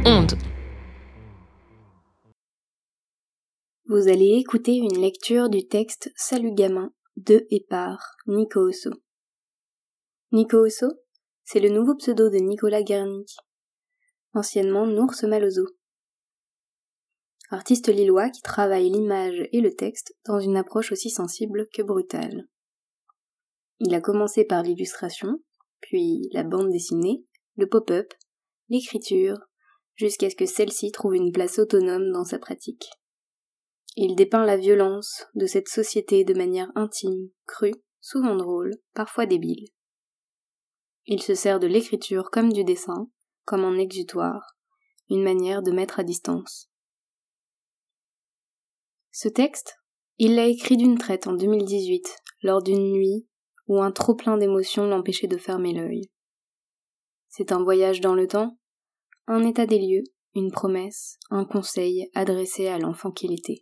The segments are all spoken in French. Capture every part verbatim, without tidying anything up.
Onde. Vous allez écouter une lecture du texte Salut gamin de et par Nico Osso. Nico Osso, c'est le nouveau pseudo de Nicolas Guernic, anciennement Nours Malozo. Artiste lillois qui travaille l'image et le texte dans une approche aussi sensible que brutale. Il a commencé par l'illustration, puis la bande dessinée, le pop-up, l'écriture, jusqu'à ce que celle-ci trouve une place autonome dans sa pratique. Il dépeint la violence de cette société de manière intime, crue, souvent drôle, parfois débile. Il se sert de l'écriture comme du dessin, comme un exutoire, une manière de mettre à distance. Ce texte, il l'a écrit d'une traite en deux mille dix-huit, lors d'une nuit où un trop-plein d'émotions l'empêchait de fermer l'œil. C'est un voyage dans le temps, un état des lieux, une promesse, un conseil adressé à l'enfant qu'il était.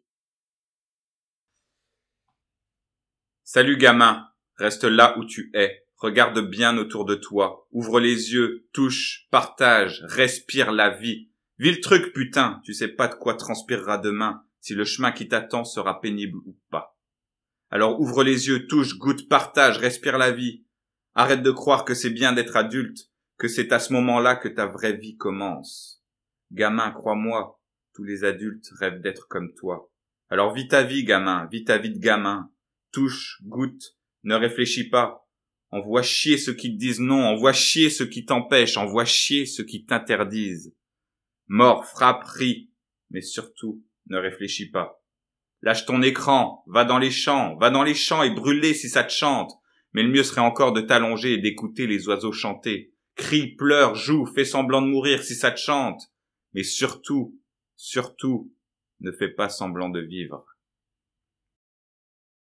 Salut gamin, reste là où tu es, regarde bien autour de toi, ouvre les yeux, touche, partage, respire la vie. Vis le truc putain, tu sais pas de quoi transpirera demain, si le chemin qui t'attend sera pénible ou pas. Alors ouvre les yeux, touche, goûte, partage, respire la vie. Arrête de croire que c'est bien d'être adulte, que c'est à ce moment-là que ta vraie vie commence. Gamin, crois-moi, tous les adultes rêvent d'être comme toi. Alors vis ta vie, gamin, vis ta vie de gamin. Touche, goûte, ne réfléchis pas. Envoie chier ceux qui te disent non, envoie chier ceux qui t'empêchent, envoie chier ceux qui t'interdisent. Mors, frappe, ris, mais surtout, ne réfléchis pas. Lâche ton écran, va dans les champs, va dans les champs et brûle-les si ça te chante. Mais le mieux serait encore de t'allonger et d'écouter les oiseaux chanter. Crie, pleure, joue, fais semblant de mourir si ça te chante. Mais surtout, surtout, ne fais pas semblant de vivre.